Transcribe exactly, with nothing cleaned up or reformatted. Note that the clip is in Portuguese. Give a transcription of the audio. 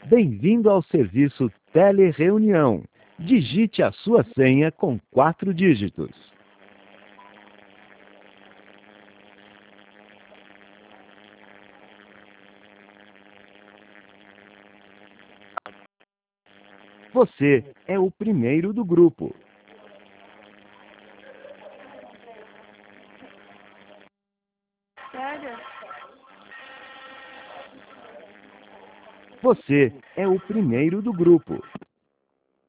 Bem-vindo ao serviço Telereunião. Digite a sua senha com quatro dígitos. Você é o primeiro do grupo. Sério? Você é o primeiro do grupo.